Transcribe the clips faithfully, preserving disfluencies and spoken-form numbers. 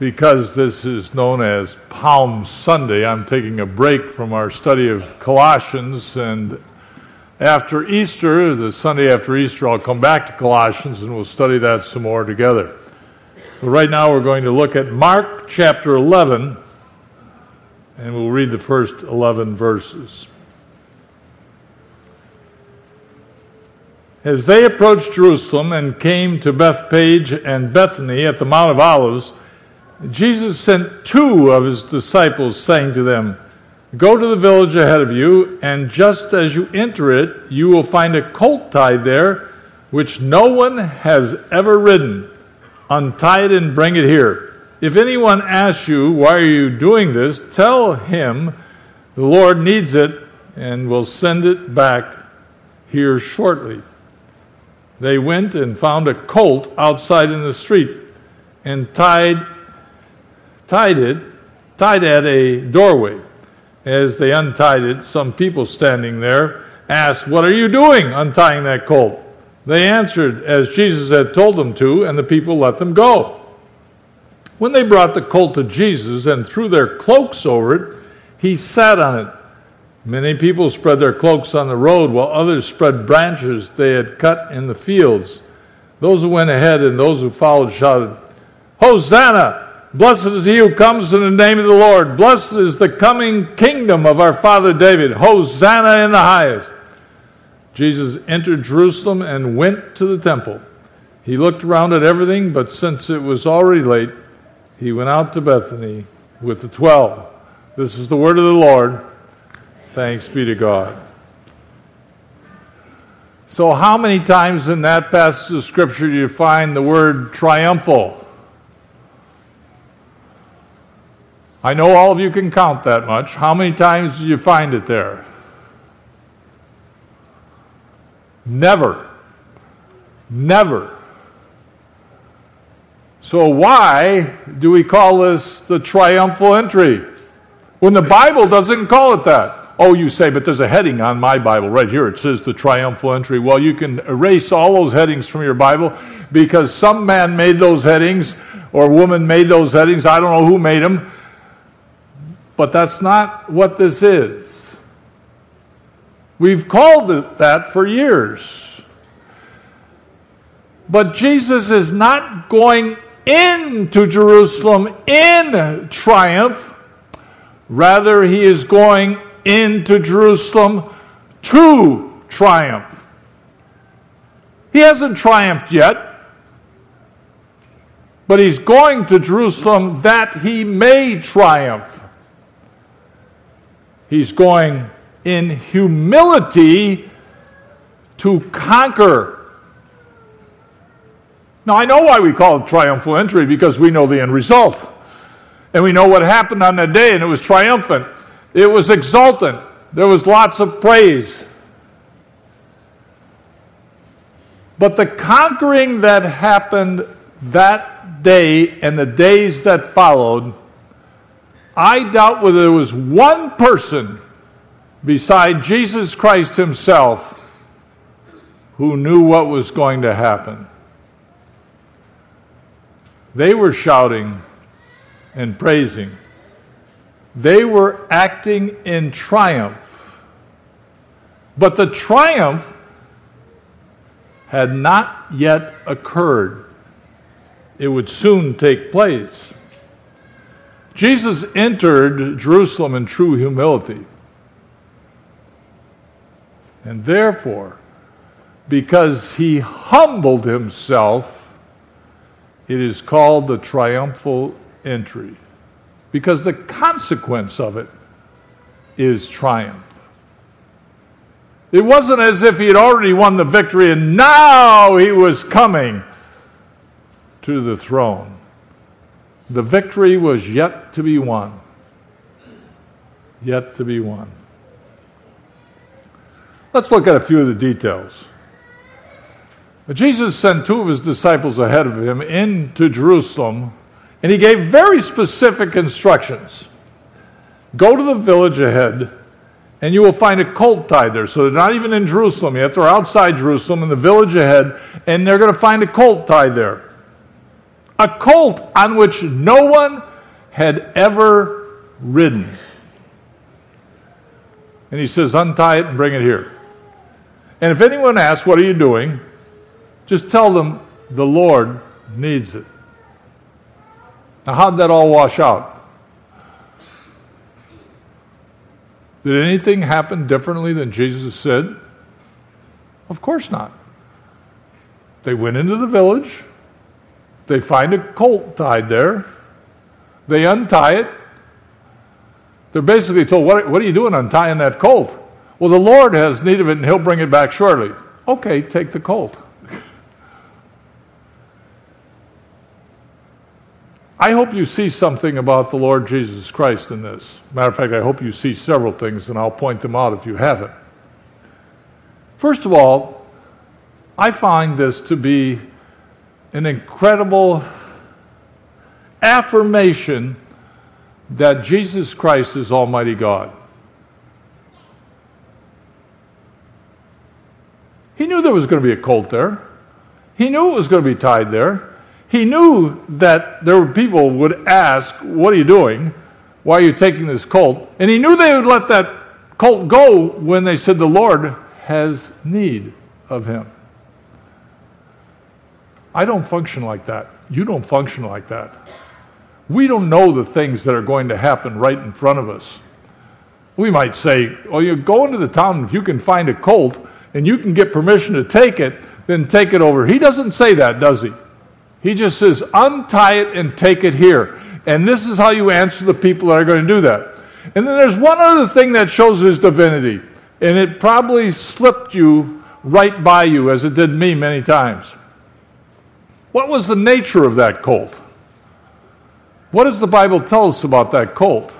because this is known as Palm Sunday, I'm taking a break from our study of Colossians, and after Easter, the Sunday after Easter, I'll come back to Colossians and we'll study that some more together. But right now we're going to look at Mark chapter eleven, and we'll read the first eleven verses. As they approached Jerusalem and came to Bethphage and Bethany at the Mount of Olives, Jesus sent two of his disciples, saying to them, "Go to the village ahead of you, and just as you enter it, you will find a colt tied there, which no one has ever ridden. Untie it and bring it here. If anyone asks you, 'Why are you doing this?' tell him, 'The Lord needs it, and will send it back here shortly.'" They went and found a colt outside in the street, and tied tied it, tied at a doorway. As they untied it, some people standing there asked, "What are you doing untying that colt?" They answered as Jesus had told them to, and the people let them go. When they brought the colt to Jesus and threw their cloaks over it, he sat on it. Many people spread their cloaks on the road, while others spread branches they had cut in the fields. Those who went ahead and those who followed shouted, "Hosanna! Blessed is he who comes in the name of the Lord. Blessed is the coming kingdom of our father David. Hosanna in the highest." Jesus entered Jerusalem and went to the temple. He looked around at everything, but since it was already late, he went out to Bethany with the twelve. This is the word of the Lord. Thanks be to God. So how many times in that passage of Scripture do you find the word triumphal? I know all of you can count that much. How many times do you find it there? Never. Never. So why do we call this the triumphal entry when the Bible doesn't call it that? Oh, you say, but there's a heading on my Bible right here. It says the triumphal entry. Well, you can erase all those headings from your Bible because some man made those headings or woman made those headings. I don't know who made them. But that's not what this is. We've called it that for years. But Jesus is not going into Jerusalem in triumph. Rather, he is going into Jerusalem to triumph. He hasn't triumphed yet, but he's going to Jerusalem that he may triumph. He's going in humility to conquer. Now, I know why we call it triumphal entry, because we know the end result. And we know what happened on that day, and it was triumphant. It was exultant. There was lots of praise. But the conquering that happened that day and the days that followed, I doubt whether there was one person beside Jesus Christ himself who knew what was going to happen. They were shouting and praising. They were acting in triumph. But the triumph had not yet occurred. It would soon take place. Jesus entered Jerusalem in true humility. And therefore, because he humbled himself, it is called the triumphal entry. Because the consequence of it is triumph. It wasn't as if he had already won the victory and now he was coming to the throne. The victory was yet to be won. Yet to be won. Let's look at a few of the details. Jesus sent two of his disciples ahead of him into Jerusalem, and he gave very specific instructions. Go to the village ahead, and you will find a colt tied there. So they're not even in Jerusalem yet. They're outside Jerusalem in the village ahead, and they're going to find a colt tied there. A colt on which no one had ever ridden. And he says, untie it and bring it here. And if anyone asks, what are you doing? Just tell them the Lord needs it. Now, how'd that all wash out? Did anything happen differently than Jesus said? Of course not. They went into the village. They find a colt tied there. They untie it. They're basically told, what, what are you doing untying that colt? Well, the Lord has need of it and he'll bring it back shortly. Okay, take the colt. I hope you see something about the Lord Jesus Christ in this. Matter of fact, I hope you see several things, and I'll point them out if you haven't. First of all, I find this to be an incredible affirmation that Jesus Christ is Almighty God. He knew there was going to be a colt there. He knew it was going to be tied there. He knew that there were people who would ask, what are you doing? Why are you taking this colt? And he knew they would let that colt go when they said the Lord has need of him. I don't function like that. You don't function like that. We don't know the things that are going to happen right in front of us. We might say, well, you go into the town, if you can find a colt and you can get permission to take it, then take it over. He doesn't say that, does he? He just says, untie it and take it here. And this is how you answer the people that are going to do that. And then there's one other thing that shows his divinity. And it probably slipped you right by you, as it did me many times. What was the nature of that colt? What does the Bible tell us about that colt?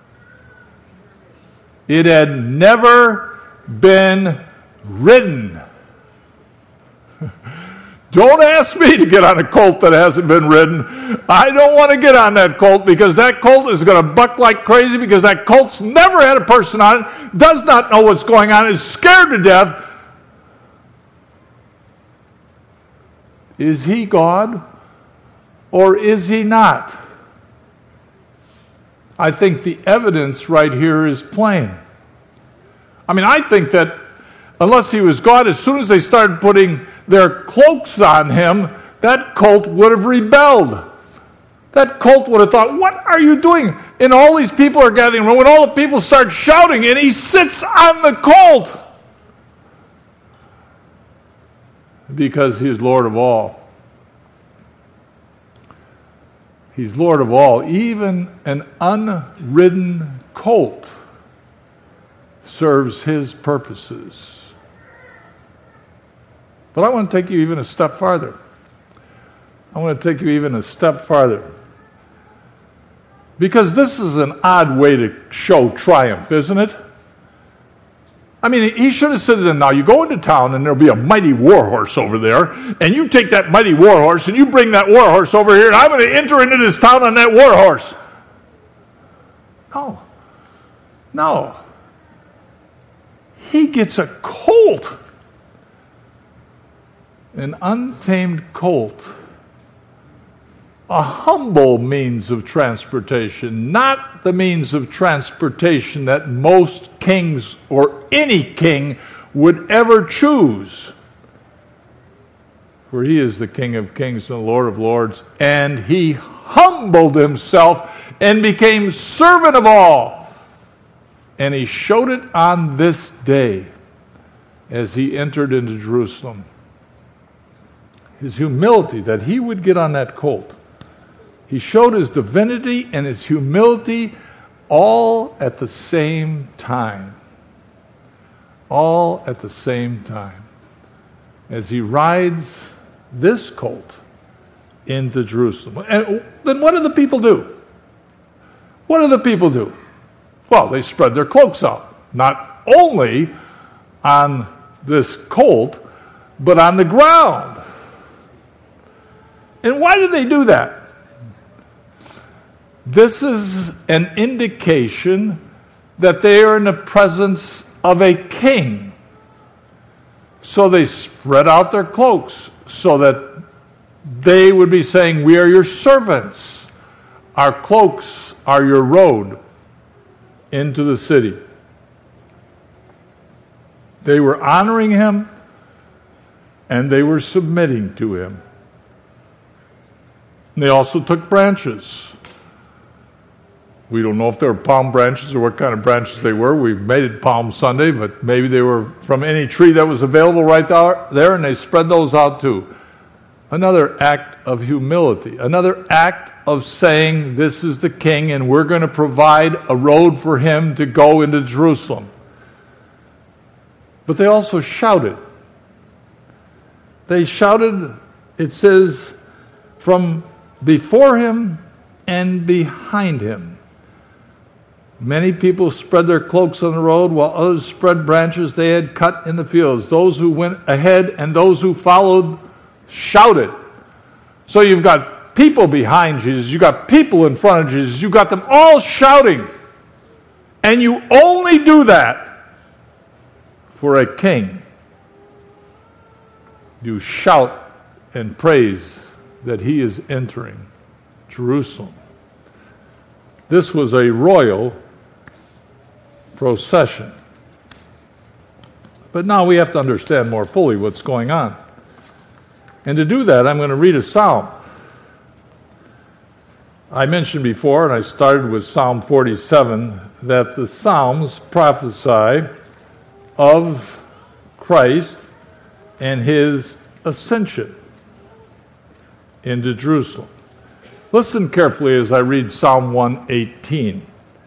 It had never been ridden. Don't ask me to get on a colt that hasn't been ridden. I don't want to get on that colt because that colt is going to buck like crazy because that colt's never had a person on it, does not know what's going on, is scared to death. Is he God or is he not? I think the evidence right here is plain. I mean, I think that unless he was God, as soon as they started putting their cloaks on him, that colt would have rebelled. That colt would have thought, what are you doing? And all these people are gathering around. When all the people start shouting, and he sits on the colt. Because he is Lord of all. He's Lord of all. Even an unridden colt serves his purposes. But I want to take you even a step farther. I want to take you even a step farther. Because this is an odd way to show triumph, isn't it? I mean, he should have said to them, now you go into town and there'll be a mighty war horse over there, and you take that mighty war horse and you bring that war horse over here, and I'm going to enter into this town on that war horse. No. No. He gets a colt. An untamed colt, a humble means of transportation, not the means of transportation that most kings or any king would ever choose. For he is the King of kings and the Lord of lords, and he humbled himself and became servant of all. And he showed it on this day as he entered into Jerusalem. His humility, that he would get on that colt. He showed his divinity and his humility all at the same time. All at the same time. As he rides this colt into Jerusalem. And then what do the people do? What do the people do? Well, they spread their cloaks out. Not only on this colt, but on the ground. And why do they do that? This is an indication that they are in the presence of a king. So they spread out their cloaks so that they would be saying, we are your servants. Our cloaks are your road into the city. They were honoring him, and they were submitting to him. And they also took branches. We don't know if they were palm branches or what kind of branches they were. We made it Palm Sunday, but maybe they were from any tree that was available right there, and they spread those out too. Another act of humility. Another act of saying, this is the king, and we're going to provide a road for him to go into Jerusalem. But they also shouted. They shouted, it says, from before him and behind him. Many people spread their cloaks on the road, while others spread branches they had cut in the fields. Those who went ahead and those who followed shouted. So you've got people behind Jesus, you've got people in front of Jesus, you've got them all shouting. And you only do that for a king. You shout and praise that he is entering Jerusalem. This was a royal procession. But now we have to understand more fully what's going on. And to do that, I'm going to read a psalm. I mentioned before, and I started with Psalm forty-seven, that the Psalms prophesy of Christ and his ascension into Jerusalem. Listen carefully as I read Psalm one eighteen.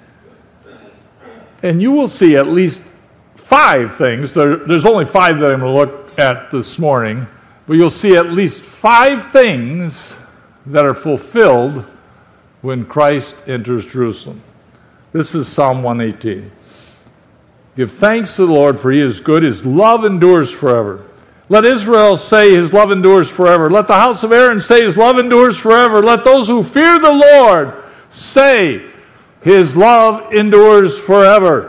And you will see at least five things. There, there's only five that I'm going to look at this morning. But you'll see at least five things that are fulfilled when Christ enters Jerusalem. This is Psalm one eighteen. Give thanks to the Lord, for he is good. His love endures forever. Let Israel say his love endures forever. Let the house of Aaron say his love endures forever. Let those who fear the Lord say his love endures forever.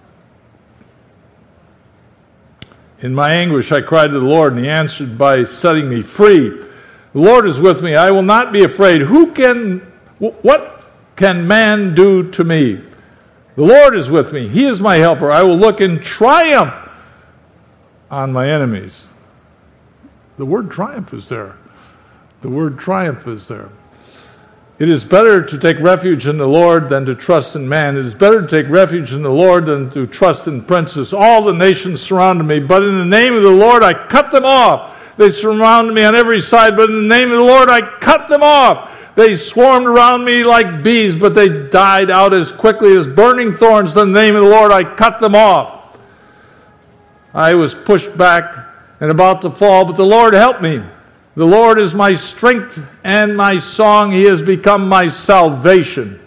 In my anguish I cried to the Lord, and he answered by setting me free. The Lord is with me. I will not be afraid. Who can, what can man do to me? The Lord is with me. He is my helper. I will look in triumph on my enemies. The word triumph is there. The word triumph is there. It is better to take refuge in the Lord than to trust in man. It is better to take refuge in the Lord than to trust in princes. All the nations surrounded me, but in the name of the Lord I cut them off. They surrounded me on every side, but in the name of the Lord I cut them off. They swarmed around me like bees, but they died out as quickly as burning thorns. In the name of the Lord I cut them off. I was pushed back and about to fall, but the Lord helped me. The Lord is my strength and my song. He has become my salvation.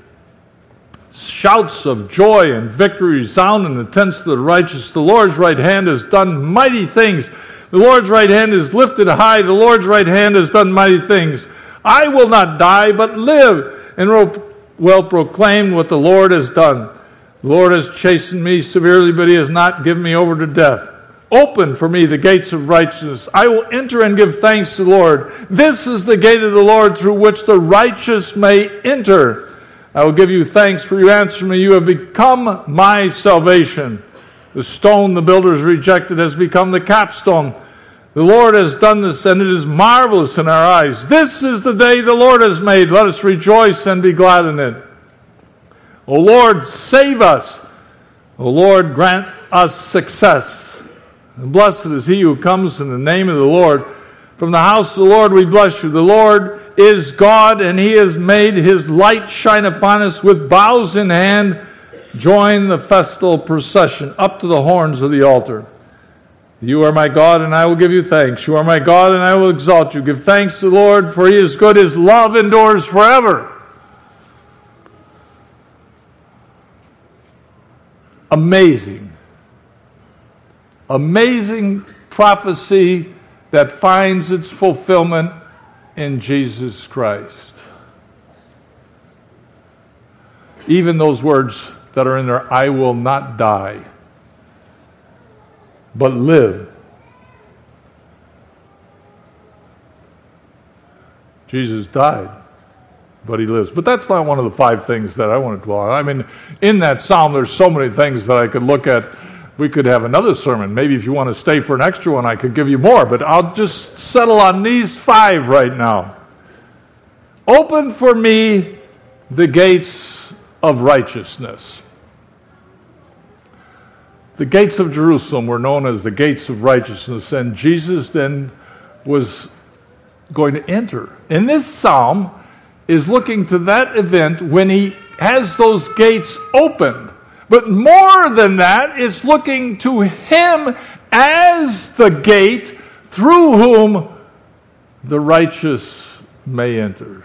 Shouts of joy and victory resound in the tents of the righteous. The Lord's right hand has done mighty things. The Lord's right hand is lifted high. The Lord's right hand has done mighty things. I will not die, but live, and will proclaim what the Lord has done. The Lord has chastened me severely, but he has not given me over to death. Open for me the gates of righteousness. I will enter and give thanks to the Lord. This is the gate of the Lord through which the righteous may enter. I will give you thanks, for you answer me. You have become my salvation. The stone the builders rejected has become the capstone. The Lord has done this, and it is marvelous in our eyes. This is the day the Lord has made. Let us rejoice and be glad in it. O Lord, save us. O Lord, grant us success. And blessed is he who comes in the name of the Lord. From the house of the Lord we bless you. The Lord is God, and he has made his light shine upon us. With boughs in hand, join the festal procession up to the horns of the altar. You are my God, and I will give you thanks. You are my God, and I will exalt you. Give thanks to the Lord, for he is good. His love endures forever. Amazing. Amazing prophecy that finds its fulfillment in Jesus Christ. Even those words that are in there, I will not die, but live. Jesus died, but he lives. But that's not one of the five things that I want to dwell on. I mean, in that psalm, there's so many things that I could look at. We could have another sermon. Maybe if you want to stay for an extra one, I could give you more. But I'll just settle on these five right now. Open for me the gates of righteousness. The gates of Jerusalem were known as the gates of righteousness, and Jesus then was going to enter. And this psalm is looking to that event when he has those gates opened. But more than that, it's looking to him as the gate through whom the righteous may enter.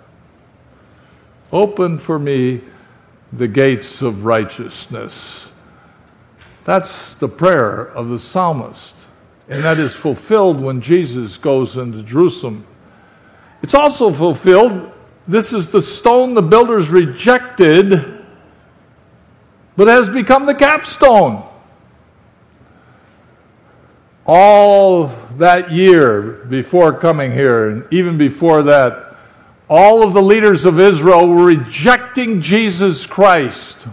Open for me the gates of righteousness. That's the prayer of the psalmist. And that is fulfilled when Jesus goes into Jerusalem. It's also fulfilled. This is the stone the builders rejected, but has become the capstone. All that year before coming here, and even before that, all of the leaders of Israel were rejecting Jesus Christ.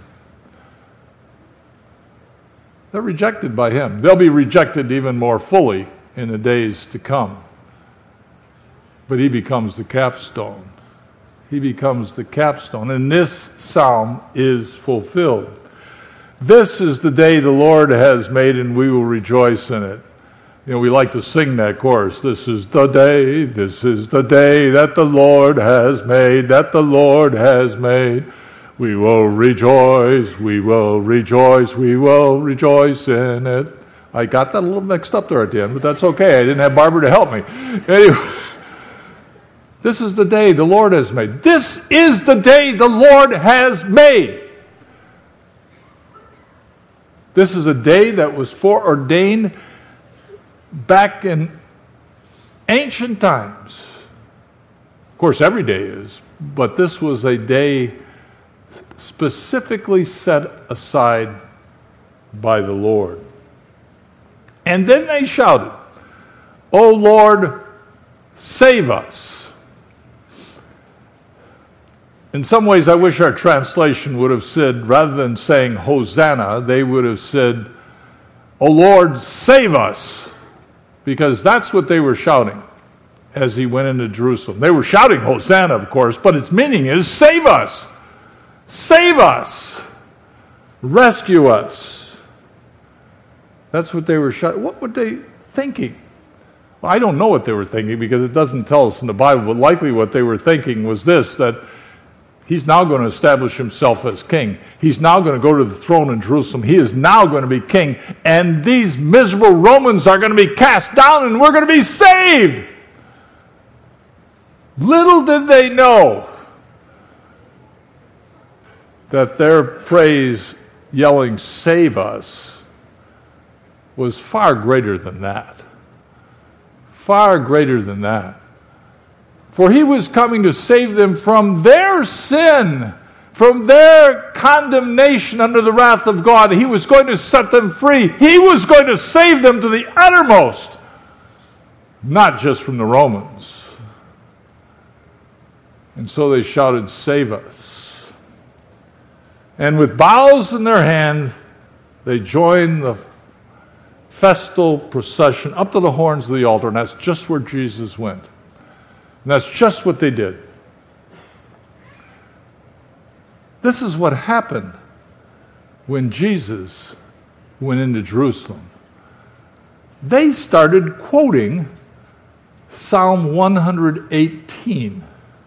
They're rejected by him. They'll be rejected even more fully in the days to come. But he becomes the capstone. He becomes the capstone. And this psalm is fulfilled. This is the day the Lord has made, and we will rejoice in it. You know, we like to sing that chorus. This is the day, this is the day that the Lord has made, that the Lord has made. We will rejoice, we will rejoice, we will rejoice in it. I got that a little mixed up there at the end, but that's okay. I didn't have Barbara to help me. Anyway, this is the day the Lord has made. This is the day the Lord has made. This is a day that was foreordained back in ancient times. Of course, every day is, but this was a day specifically set aside by the Lord. And then they shouted, "O Lord, save us." In some ways, I wish our translation would have said, rather than saying Hosanna, they would have said, "O Lord, save us," because that's what they were shouting as he went into Jerusalem. They were shouting Hosanna, of course, but its meaning is save us. Save us. Rescue us. That's what they were shouting. What were they thinking? Well, I don't know what they were thinking because it doesn't tell us in the Bible, but likely what they were thinking was this, that he's now going to establish himself as king. He's now going to go to the throne in Jerusalem. He is now going to be king, and these miserable Romans are going to be cast down, and we're going to be saved. Little did they know that their praise, yelling, "Save us," was far greater than that. Far greater than that. For he was coming to save them from their sin, from their condemnation under the wrath of God. He was going to set them free. He was going to save them to the uttermost, not just from the Romans. And so they shouted, "Save us." And with boughs in their hand, they joined the festal procession up to the horns of the altar, and that's just where Jesus went. And that's just what they did. This is what happened when Jesus went into Jerusalem. They started quoting Psalm one eighteen.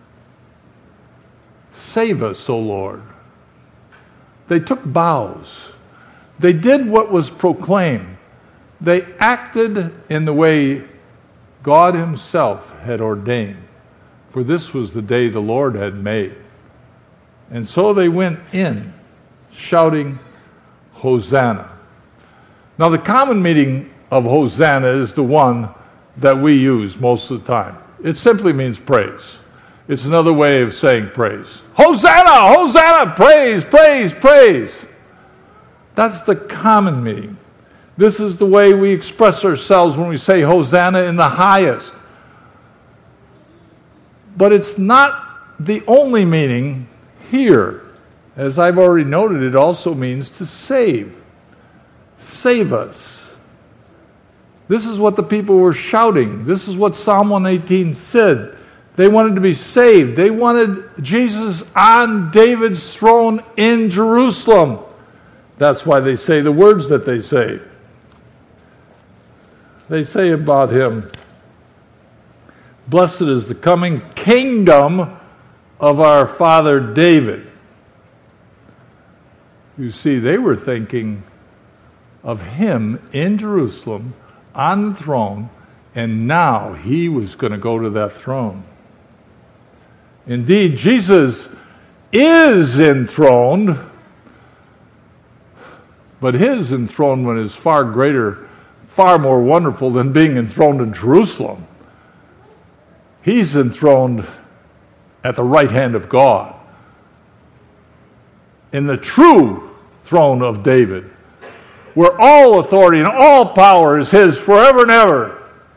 "Save us, O Lord." They took vows. They did what was proclaimed. They acted in the way God himself had ordained. For this was the day the Lord had made. And so they went in, shouting, "Hosanna." Now the common meaning of Hosanna is the one that we use most of the time. It simply means praise. It's another way of saying praise. Hosanna! Hosanna! Praise! Praise! Praise! That's the common meaning. This is the way we express ourselves when we say Hosanna in the highest. But it's not the only meaning here. As I've already noted, it also means to save. Save us. This is what the people were shouting. This is what Psalm one eighteen said. They wanted to be saved. They wanted Jesus on David's throne in Jerusalem. That's why they say the words that they say. They say about him, "Blessed is the coming kingdom of our father David." You see, they were thinking of him in Jerusalem on the throne, and now he was going to go to that throne. Indeed, Jesus is enthroned, but his enthronement is far greater, far more wonderful than being enthroned in Jerusalem. He's enthroned at the right hand of God, in the true throne of David, where all authority and all power is his forever and ever.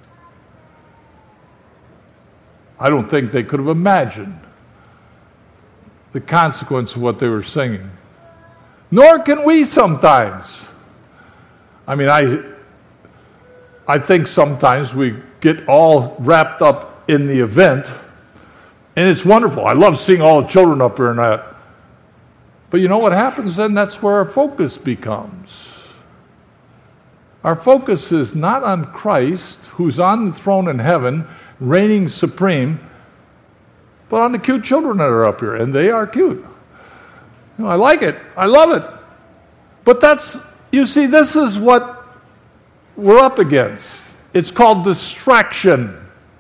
I don't think they could have imagined the consequence of what they were singing. Nor can we sometimes. I mean, I, I think sometimes we get all wrapped up in the event, and it's wonderful. I love seeing all the children up here and that. But you know what happens then? That's where our focus becomes. Our focus is not on Christ, who's on the throne in heaven, reigning supreme, but on the cute children that are up here, and they are cute. You know, I like it. I love it. But that's, you see, this is what we're up against. It's called distraction.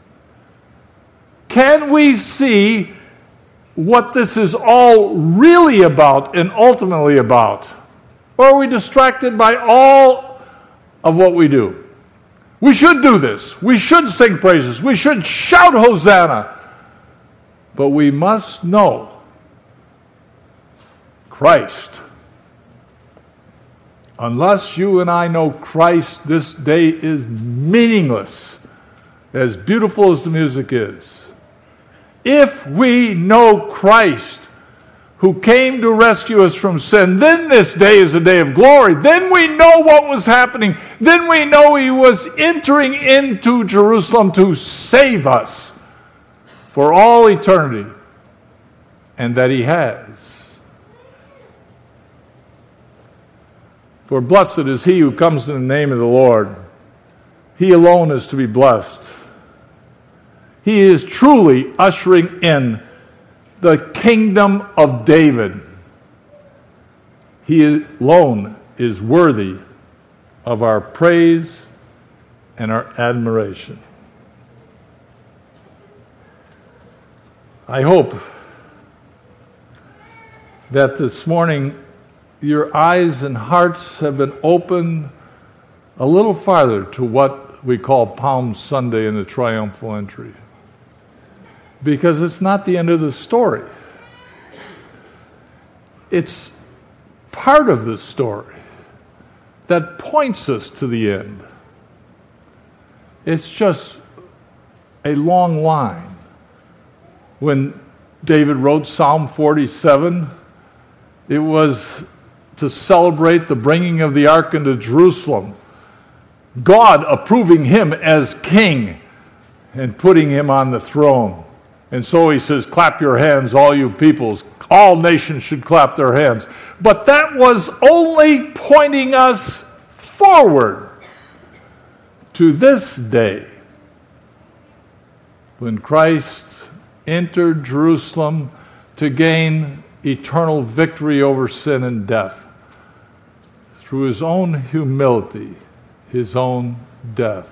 Can we see what this is all really about and ultimately about? Or are we distracted by all of what we do? We should do this. We should sing praises. We should shout Hosanna. But we must know Christ. Unless you and I know Christ, this day is meaningless, as beautiful as the music is. If we know Christ, who came to rescue us from sin, then this day is a day of glory. Then we know what was happening. Then we know he was entering into Jerusalem to save us for all eternity, and that he has. For blessed is he who comes in the name of the Lord. He alone is to be blessed. He is truly ushering in the kingdom of David. He alone is worthy of our praise and our admiration. I hope that this morning your eyes and hearts have been opened a little farther to what we call Palm Sunday and the triumphal entry. Because it's not the end of the story. It's part of the story that points us to the end. It's just a long line. When David wrote Psalm forty-seven, it was to celebrate the bringing of the ark into Jerusalem, God approving him as king and putting him on the throne. And so he says, clap your hands, all you peoples. All nations should clap their hands. But that was only pointing us forward to this day, when Christ entered Jerusalem to gain eternal victory over sin and death through his own humility, his own death.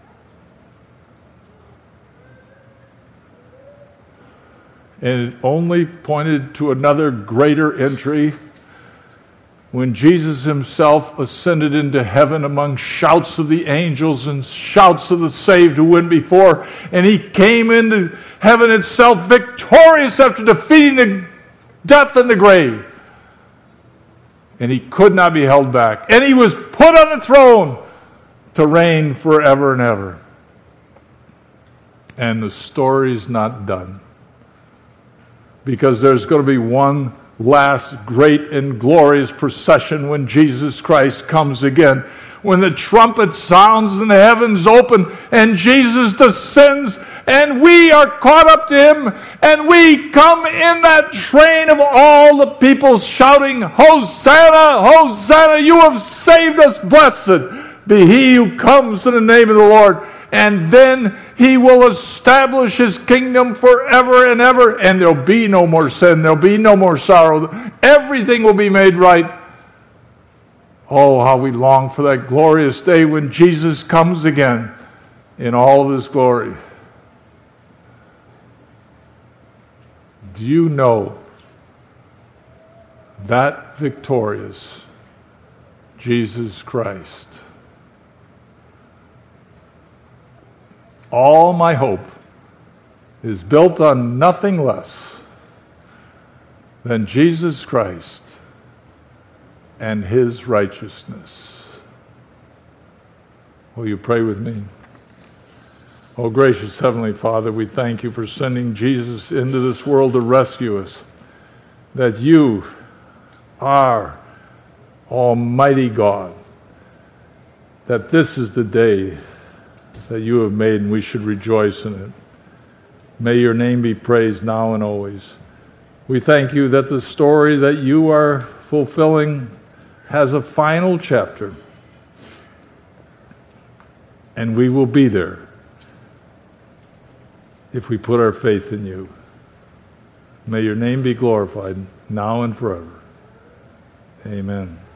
And it only pointed to another greater entry when Jesus himself ascended into heaven among shouts of the angels and shouts of the saved who went before, and he came into heaven itself victorious after defeating the death and the grave. And he could not be held back. And he was put on the throne to reign forever and ever. And the story's not done. because there's going to be one last great and glorious procession when Jesus Christ comes again. When the trumpet sounds and the heavens open and Jesus descends and we are caught up to him and we come in that train of all the people shouting, Hosanna, Hosanna, you have saved us, blessed be he who comes in the name of the Lord. And then he will establish his kingdom forever and ever, and there'll be no more sin, there'll be no more sorrow. Everything will be made right. Oh, how we long for that glorious day when Jesus comes again in all of his glory. Do you know that victorious Jesus Christ? All my hope is built on nothing less than Jesus Christ and his righteousness. Will you pray with me? Oh, gracious Heavenly Father, we thank you for sending Jesus into this world to rescue us, that you are Almighty God, that this is the day that you have made, and we should rejoice in it. May your name be praised now and always. We thank you that the story that you are fulfilling has a final chapter, and we will be there if we put our faith in you. May your name be glorified now and forever. Amen.